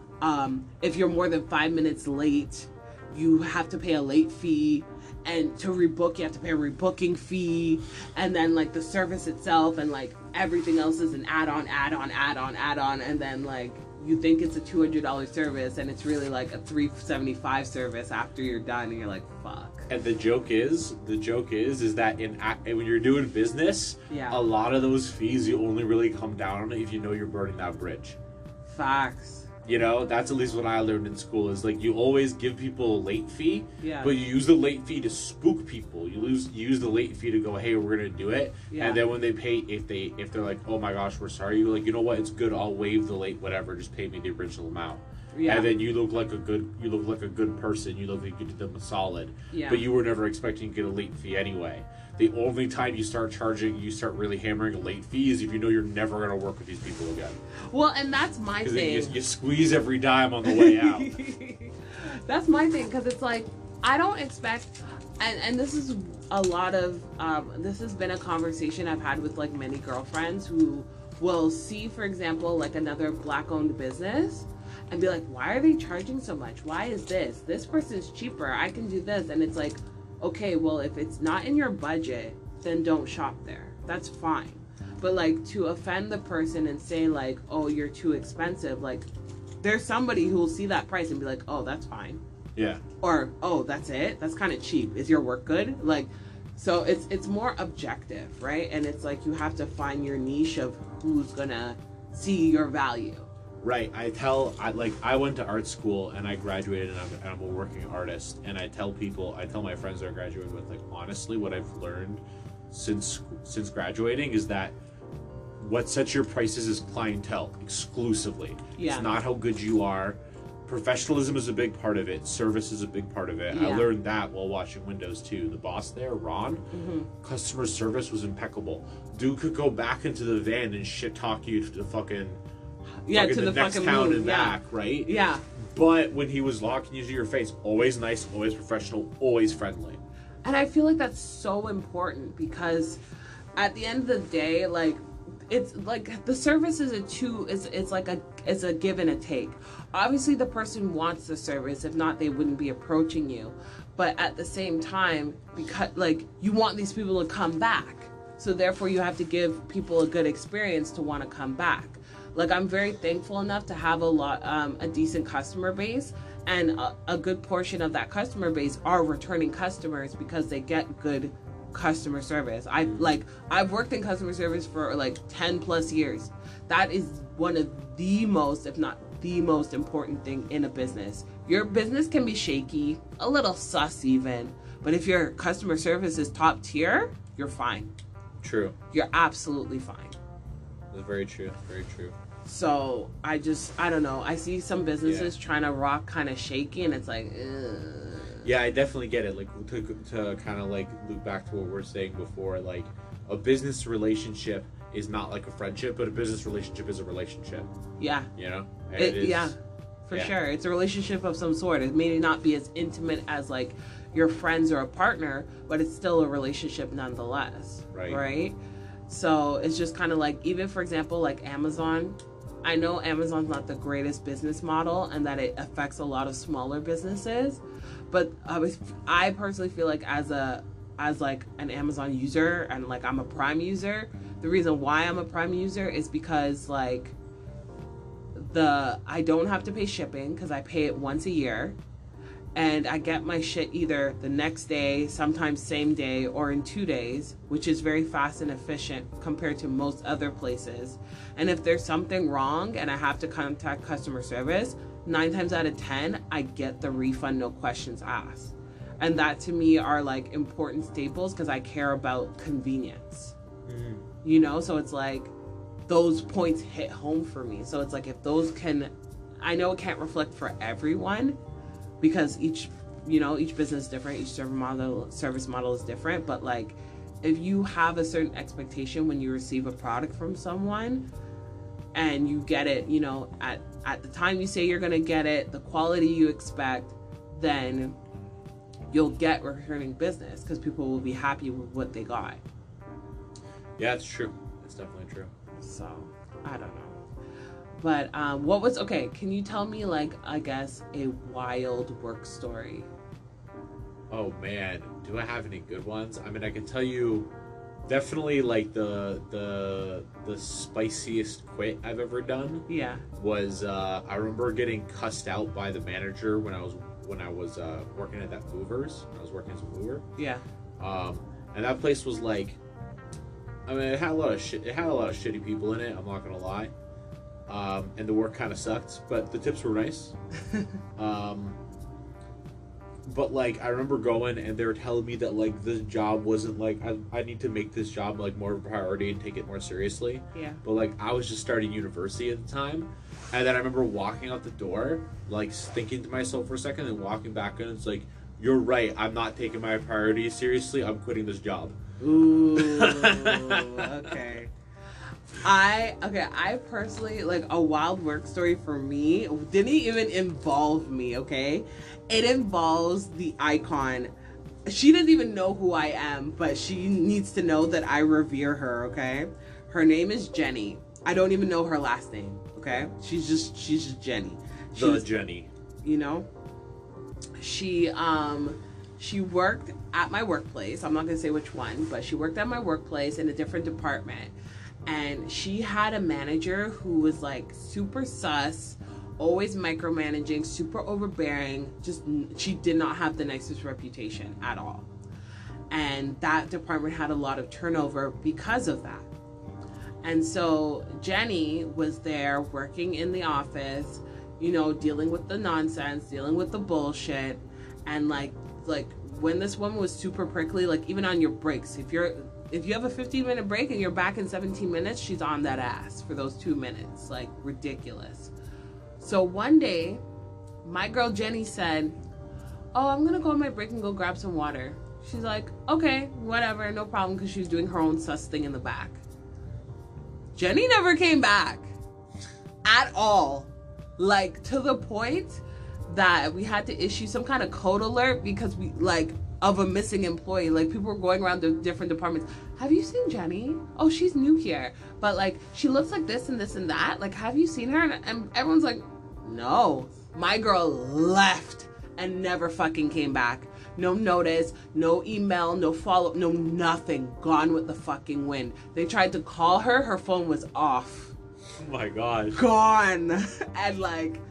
Um, if you're more than five minutes late, you have to pay a late fee. And to rebook, you have to pay a rebooking fee. And then like the service itself and like everything else is an add-on, add-on, add-on, add-on. And then like you think it's a two hundred dollars service and it's really like a three seventy-five service after you're done and you're like, fuck. And the joke is, the joke is, is that in when you're doing business, Yeah. a lot of those fees you only really come down on it if you know you're burning that bridge. Facts. You know, that's at least what I learned in school is like you always give people a late fee, Yeah. but you use the late fee to spook people. You lose you use the late fee to go, hey, we're gonna do it, Yeah. and then when they pay, if they if they're like, oh my gosh, we're sorry, you're like, you know what, it's good, I'll waive the late whatever, just pay me the original amount. Yeah. And then you look like a good you look like a good person. You look like you did them a solid. Yeah. But you were never expecting to get a late fee anyway. The only time you start charging, you start really hammering a late fee is if you know you're never going to work with these people again. Well, and that's my Because thing. you, you squeeze every dime on the way out. That's my thing, because it's like, I don't expect, and and this is a lot of um, this has been a conversation I've had with like many girlfriends who will see, for example, like another black-owned business and be like, why are they charging so much? Why is this? This person's cheaper. I can do this. And it's like, okay, well, if it's not in your budget, then don't shop there. That's fine. But like to offend the person and say like, oh, you're too expensive, like there's somebody who will see that price and be like, oh, that's fine. Yeah. Or, oh, that's it? That's kind of cheap. Is your work good? Like, so it's it's more objective, right? And it's like you have to find your niche of who's gonna see your value. Right. I tell, I like, I went to art school and I graduated and I'm, and I'm a working artist. And I tell people, I tell my friends that I graduated with, like, honestly, what I've learned since since graduating is that what sets your prices is clientele exclusively. Yeah. It's not how good you are. Professionalism is a big part of it. Service is a big part of it. Yeah. I learned that while watching Windows too. The boss there, Ron, Mm-hmm. customer service was impeccable. Dude could go back into the van and shit talk you to the fucking Yeah, fucking to the, the next fucking town moon. and Yeah. back, right? Yeah. But when he was locking you to your face, always nice, always professional, always friendly. And I feel like that's so important because at the end of the day, like, it's like the service is a two is it's like a it's a give and a take. Obviously the person wants the service, if not they wouldn't be approaching you. But at the same time, because like you want these people to come back. So therefore you have to give people a good experience to want to come back. Like I'm very thankful enough to have a lot um, a decent customer base, and a, a good portion of that customer base are returning customers because they get good customer service. I like I've worked in customer service for like ten plus years. That is one of the most, if not the most important thing in a business. Your business can be shaky, a little sus even, but if your customer service is top tier, you're fine. True. You're absolutely fine. That's very true. Very true. So I just I don't know. I see some businesses Yeah. trying to rock kind of shaky, and it's like, ugh. Yeah, I definitely get it. Like to to kind of like loop back to what we were saying before, like a business relationship is not like a friendship, but a business relationship is a relationship. Yeah. You know? And It, it is, yeah, for yeah. sure. It's a relationship of some sort. It may not be as intimate as like your friends or a partner, but it's still a relationship nonetheless. Right. Right. So it's just kind of like, even for example, like Amazon. I know Amazon's not the greatest business model and that it affects a lot of smaller businesses, but I was, I personally feel like as a as like an Amazon user and like I'm a Prime user, the reason why I'm a Prime user is because like the I don't have to pay shipping because I pay it once a year, and I get my shit either the next day, sometimes same day, or in two days, which is very fast and efficient compared to most other places. And if there's something wrong and I have to contact customer service, nine times out of ten, I get the refund, no questions asked. And that to me are like important staples because I care about convenience. Mm. You know, so it's like those points hit home for me. So it's like if those can, I know it can't reflect for everyone because each, you know, each business is different, each service model service model is different. But like if you have a certain expectation when you receive a product from someone and you get it, you know, at, at the time you say you're going to get it, the quality you expect, then you'll get returning business because people will be happy with what they got. Yeah, it's true. It's definitely true. So, I don't know. But um, what was, okay, can you tell me, like, I guess, a wild work story? Oh man, do I have any good ones? I mean, I can tell you, definitely like the the the spiciest quit I've ever done Yeah. was uh, I remember getting cussed out by the manager when I was when I was uh, working at that Movers. I was working as a mover, Yeah. um, and that place was like, I mean, it had a lot of shit. It had a lot of shitty people in it. I'm not gonna lie, um, and the work kind of sucked, but the tips were nice. um, But like I remember going and they were telling me that like this job wasn't like I, I need to make this job like more of a priority and take it more seriously. Yeah. But like I was just starting university at the time, and then I remember walking out the door, like thinking to myself for a second and walking back in. It's like, you're right. I'm not taking my priorities seriously. I'm quitting this job. Ooh. Okay. I okay, I personally, like, a wild work story for me didn't even involve me, okay? It involves the icon she doesn't even know who I am, but she needs to know that I revere her, okay? Her name is Jenny. I don't even know her last name, okay? She's just she's just Jenny. The She's, Jenny. You know? She um she worked at my workplace. I'm not going to say which one, but she worked at my workplace in a different department. And she had a manager who was like super sus, always micromanaging, super overbearing. Just, she did not have the nicest reputation at all. And that department had a lot of turnover because of that. And so Jenny was there working in the office, you know, dealing with the nonsense, dealing with the bullshit. And like, like when this woman was super prickly, like even on your breaks, if you're, if you have a fifteen minute break and you're back in seventeen minutes, she's on that ass for those two minutes. Like, ridiculous. So one day, my girl Jenny said, oh, I'm going to go on my break and go grab some water. She's like, okay, whatever, no problem, because she was doing her own sus thing in the back. Jenny never came back. At all. Like, to the point that we had to issue some kind of code alert because we, like, of a missing employee. Like, people were going around the different departments. Have you seen Jenny? Oh, she's new here. But, like, she looks like this and this and that. Like, have you seen her? And, and everyone's like, no. My girl left and never fucking came back. No notice, no email, no follow, no nothing. Gone with the fucking wind. They tried to call her. Her phone was off. Oh, my gosh. Gone. And, like,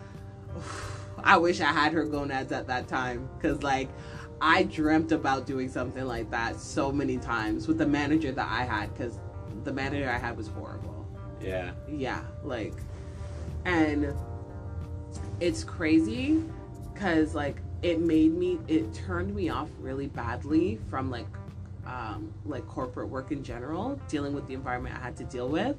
I wish I had her gonads at that time. Because, like, I dreamt about doing something like that so many times with the manager that I had, because the manager I had was horrible. Yeah. Yeah, like, and it's crazy because, like, it made me, it turned me off really badly from, like, um, like corporate work in general, dealing with the environment I had to deal with.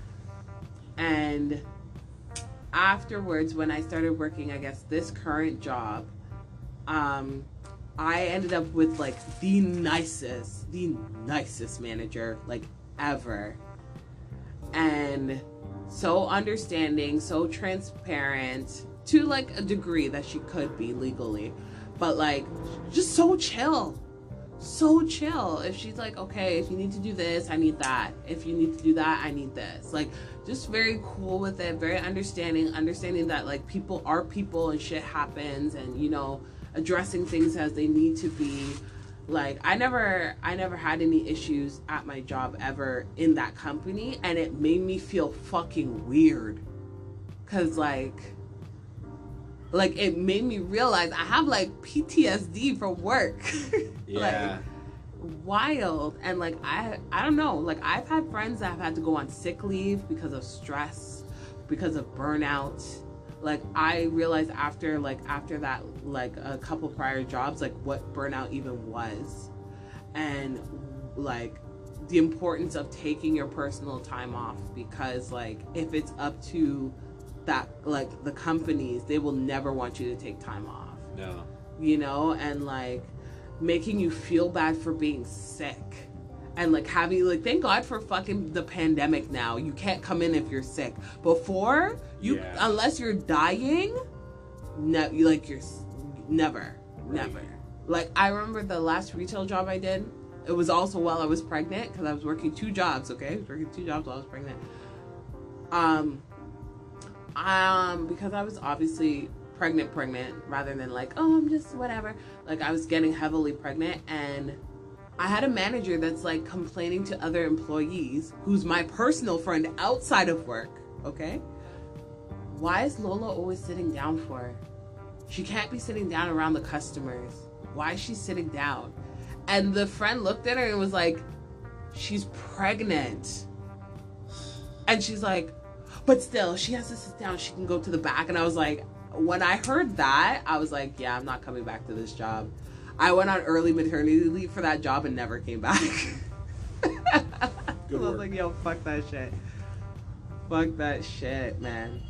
And afterwards, when I started working, I guess, this current job, um, I ended up with, like, the nicest, the nicest manager, like, ever. And so understanding, so transparent, to, like, a degree that she could be legally. But, like, just so chill. So chill. If she's like, okay, if you need to do this, I need that. If you need to do that, I need this. Like, just very cool with it, very understanding, understanding that, like, people are people and shit happens, and, you know, addressing things as they need to be. Like, I never I never had any issues at my job ever in that company, and it made me feel fucking weird, cause like like it made me realize I have, like, P T S D from work. Yeah. Like, wild. And, like, I I don't know, like, I've had friends that have had to go on sick leave because of stress, because of burnout. Like, I realized after, like, after that, like, a couple prior jobs, like, what burnout even was. And, like, the importance of taking your personal time off. Because, like, if it's up to that, like, the companies, they will never want you to take time off. No. You know? And, like, making you feel bad for being sick. And, like, having, like, thank God for fucking the pandemic now. You can't come in if you're sick. Before, you, Yeah. unless you're dying, no, you like, you're, never, Right. never. Like, I remember the last retail job I did, it was also while I was pregnant, because I was working two jobs, okay? I was working two jobs while I was pregnant. Um, um, because I was obviously pregnant, pregnant, rather than, like, oh, I'm just whatever. Like, I was getting heavily pregnant, and I had a manager that's, like, complaining to other employees, who's my personal friend outside of work, okay? Why is Lola always sitting down for? She can't be sitting down around the customers. Why is she sitting down? And the friend looked at her and was like, she's pregnant. And she's like, but still, she has to sit down. She can go to the back. And I was like, when I heard that, I was like, yeah, I'm not coming back to this job. I went on early maternity leave for that job and never came back. Good I was work. like, yo, fuck that shit. Fuck that shit, man.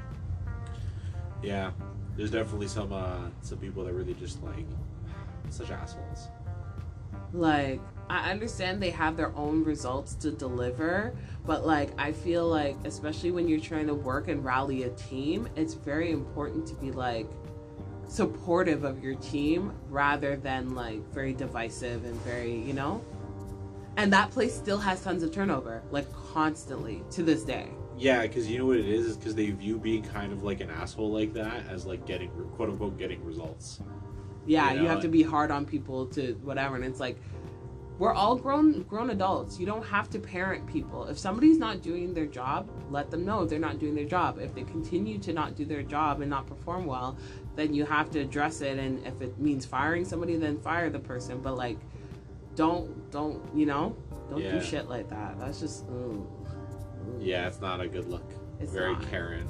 Yeah. There's definitely some uh some people that really just, like, such assholes. Like, I understand they have their own results to deliver, but, like, I feel like, especially when you're trying to work and rally a team, it's very important to be like, supportive of your team rather than like very divisive and very, you know. And that place still has tons of turnover, like constantly to this day. Yeah, because you know what it is? Is because they view being kind of like an asshole like that as like getting, quote unquote, getting results. Yeah, you, know? you have to be hard on people to whatever. And it's like, we're all grown grown adults. You don't have to parent people. If somebody's not doing their job, let them know if they're not doing their job. If they continue to not do their job and not perform well, then you have to address it. And if it means firing somebody, then fire the person. But like, don't, don't, you know, don't yeah. do shit like that. That's just, ooh. Yeah, it's not a good look. It's Very not. Karen.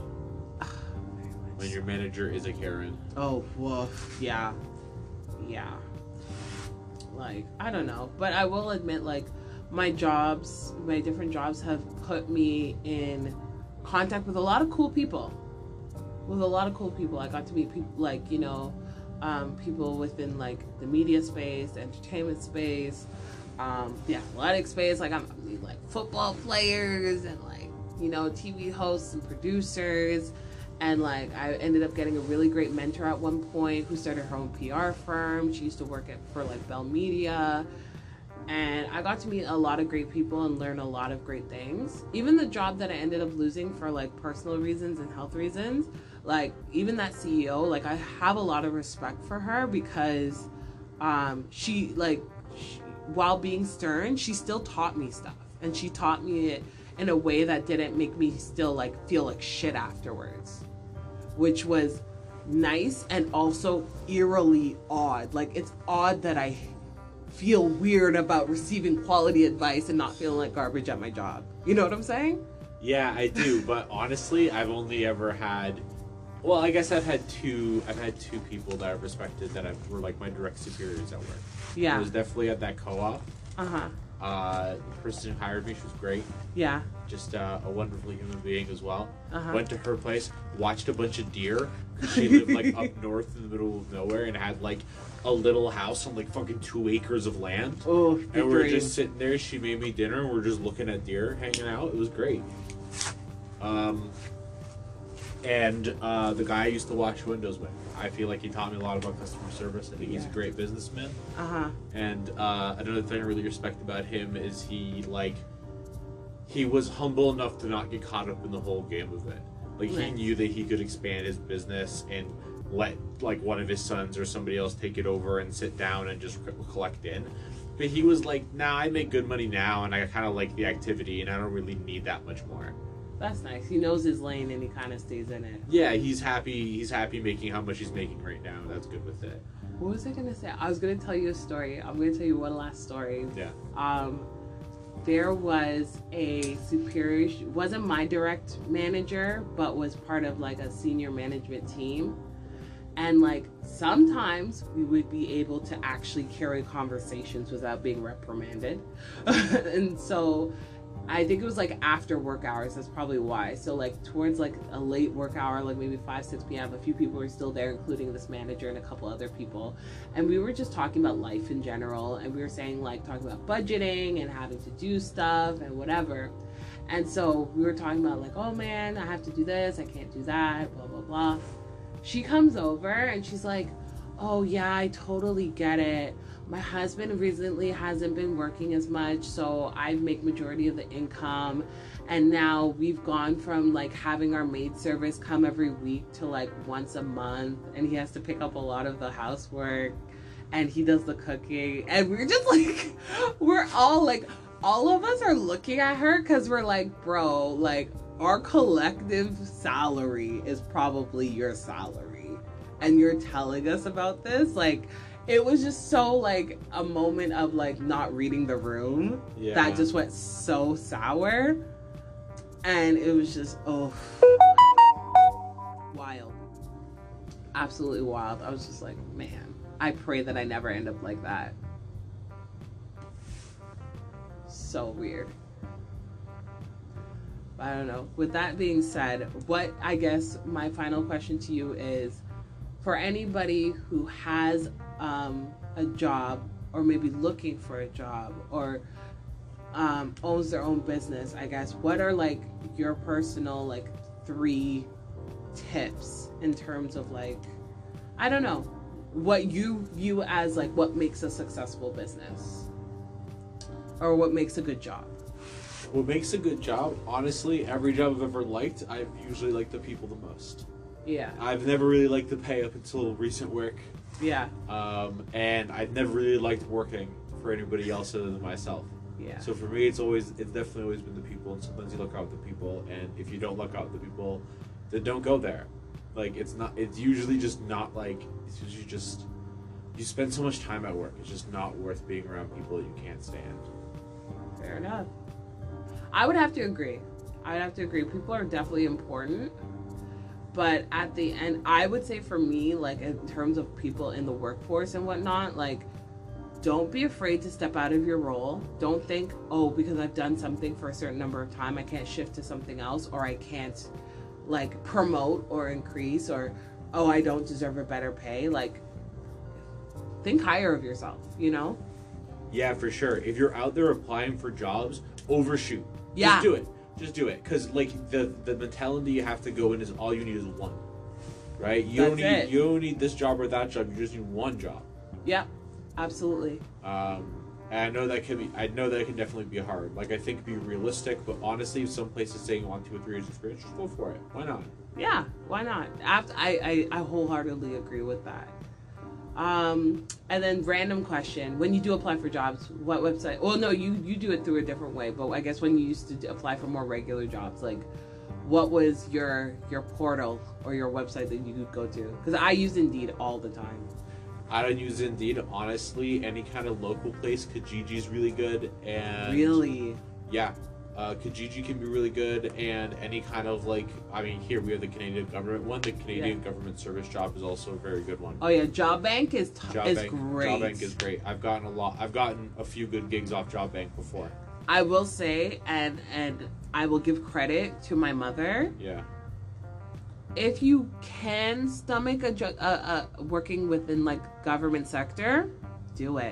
When your manager is a Karen. Oh, woof. Yeah. Yeah. Like, I don't know. But I will admit, like, my jobs, my different jobs have put me in contact with a lot of cool people. With a lot of cool people. I got to meet people, like, you know, um, people within, like, the media space, the entertainment space, um, the athletic space. Like, I'm, I mean, like, football players and, like, you know, T V hosts and producers. And, like, I ended up getting a really great mentor at one point who started her own P R firm. She used to work at for, like, Bell Media. And I got to meet a lot of great people and learn a lot of great things. Even the job that I ended up losing for, like, personal reasons and health reasons, like, even that C E O, like, I have a lot of respect for her because um, she, like, she, while being stern, she still taught me stuff. And she taught me it in a way that didn't make me still, like, feel like shit afterwards. Which was nice and also eerily odd. Like, it's odd that I feel weird about receiving quality advice and not feeling like garbage at my job. You know what I'm saying? Yeah, I do. But honestly, I've only ever had, well, I guess I've had two, I've had two people that I've respected that I've, were like my direct superiors at work. Yeah. It was definitely at that co-op. Uh-huh. Uh, the person who hired me, she was great. Yeah. Just uh, a wonderful human being as well. Uh-huh. Went to her place, watched a bunch of deer. She lived like up north in the middle of nowhere and had like a little house on like fucking two acres of land. Oh, and we we're dream. just sitting there. She made me dinner. And we're just looking at deer, hanging out. It was great. Um, and uh, the guy I used to wash windows with. I feel like he taught me a lot about customer service. I think he's a Yeah. great businessman. Uh-huh. And uh, another thing I really respect about him is he like he was humble enough to not get caught up in the whole game of it. Like, he Nice. knew that he could expand his business and let like one of his sons or somebody else take it over and sit down and just c- collect in. But he was like, nah, I make good money now and I kind of like the activity and I don't really need that much more. That's nice. He knows his lane and he kind of stays in it. Yeah, he's happy. He's happy making how much he's making right now. That's good with it. What was I going to say? I was going to tell you a story. I'm going to tell you one last story. Yeah. Um, there was a superior, she wasn't my direct manager, but was part of like a senior management team. And like sometimes we would be able to actually carry conversations without being reprimanded. And so I think it was like after work hours. That's probably why. So like towards like a late work hour, like maybe five, six p.m., a few people were still there, including this manager and a couple other people. And we were just talking about life in general. And we were saying like talking about budgeting and having to do stuff and whatever. And so we were talking about like, oh man, I have to do this. I can't do that, blah, blah, blah. She comes over and she's like, oh yeah, I totally get it. My husband recently hasn't been working as much, so I make majority of the income. And now we've gone from like having our maid service come every week to like once a month. And he has to pick up a lot of the housework and he does the cooking. And we're just like, we're all like, all of us are looking at her because we're like, bro, like our collective salary is probably your salary. And you're telling us about this? Like, it was just so like a moment of like not reading the room Yeah. that just went so sour. And it was just, oh, wild. Absolutely wild. I was just like, man, I pray that I never end up like that. So weird. I don't know. With that being said, what I guess my final question to you is, for anybody who has um, a job or maybe looking for a job or um, owns their own business, I guess, what are like your personal like three tips in terms of like, I don't know, what you view as like what makes a successful business or what makes a good job. What makes a good job, honestly, every job I've ever liked, I've usually liked the people the most. Yeah. I've never really liked the pay up until recent work. Yeah. Um, and I've never really liked working for anybody else other than myself. Yeah. So for me, it's always, it's definitely always been the people, and sometimes you look out the people, and if you don't look out the people, then don't go there. Like, it's not, it's usually just not like, it's usually just, you spend so much time at work, it's just not worth being around people that you can't stand. Fair enough. I would have to agree. I would have to agree. People are definitely important. But at the end, I would say for me, like in terms of people in the workforce and whatnot, like don't be afraid to step out of your role. Don't think, oh, because I've done something for a certain number of time, I can't shift to something else, or I can't like promote or increase, or, oh, I don't deserve a better pay. Like think higher of yourself, you know? Yeah, for sure. If you're out there applying for jobs, overshoot. Yeah. Just do it. Just do it. Because, like, the, the mentality you have to go in is all you need is one. Right? You That's don't need it. you don't need this job or that job. You just need one job. Yeah, absolutely. Um, and I know that can be. I know that can definitely be hard. Like, I think be realistic, but honestly, if some place is saying you want two or three years experience, just go for it. Why not? Yeah, why not? After, I, I, I wholeheartedly agree with that. Um, and then random question, when you do apply for jobs, what website, well, no, you, you do it through a different way, but I guess when you used to d- apply for more regular jobs, like what was your, your portal or your website that you could go to? Because I use Indeed all the time. I don't use Indeed, honestly. Any kind of local place, Kijiji's really good, and Really? yeah, uh, Kijiji can be really good, and any kind of like, I mean, here we have the Canadian government one. The Canadian Yeah. government service job is also a very good one. Oh yeah, Job Bank is t- Job is Bank, great. Job Bank is great. I've gotten a lot. I've gotten a few good gigs off Job Bank before. I will say, and and I will give credit to my mother. Yeah. If you can stomach a, jo- uh, uh, working within like government sector, do it.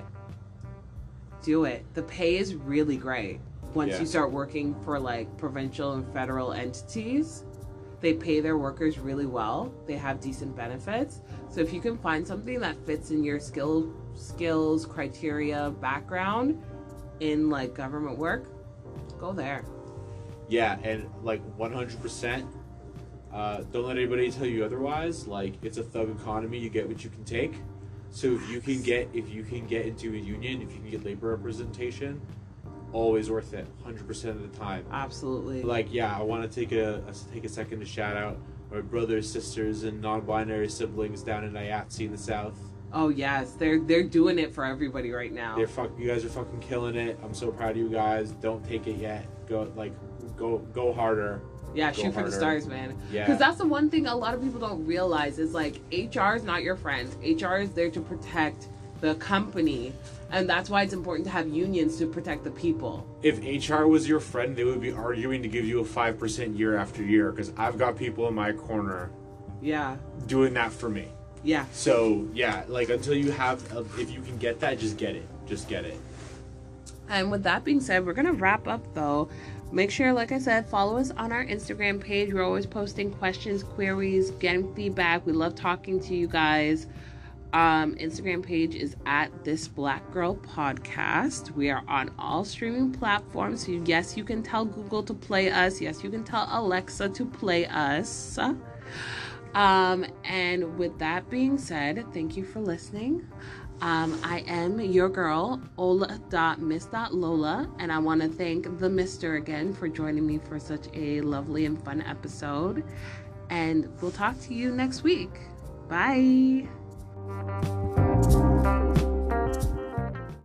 Do it. The pay is really great. Once Yeah. you start working for like provincial and federal entities, they pay their workers really well. They have decent benefits. So if you can find something that fits in your skill skills, criteria, background in like government work, go there. Yeah, and like one hundred percent. Uh, don't let anybody tell you otherwise. Like, it's a thug economy. You get what you can take. So if you can get if you can get into a union, if you can get labor representation, always worth it, one hundred percent of the time. Absolutely. Like, yeah, I want to take a, a take a second to shout out my brothers, sisters, and non-binary siblings down in Ayatsi in the South. Oh yes, they're they're doing it for everybody right now. They're fuck. You guys are fucking killing it. I'm so proud of you guys. Don't take it yet. Go like, go go harder. Yeah, Go shoot for harder. the stars, man. Yeah. Because that's the one thing a lot of people don't realize is like H R is not your friend. H R is there to protect the company, and that's why it's important to have unions to protect the people. If H R was your friend, they would be arguing to give you a five percent year after year, because I've got people in my corner Yeah, doing that for me. yeah. So, yeah, like, until you have, a, if you can get that, just get it. Just get it. And with that being said, we're gonna wrap up though. Make sure, like I said, follow us on our Instagram page. We're always posting questions, queries, getting feedback. We love talking to you guys. Um, Instagram page is at This Black Girl Podcast. We are on all streaming platforms. So yes, you can tell Google to play us. Yes, you can tell Alexa to play us. Um, and with that being said, thank you for listening. Um, I am your girl, Ola.Miss.Lola, and I want to thank the Mister again for joining me for such a lovely and fun episode. And we'll talk to you next week. Bye.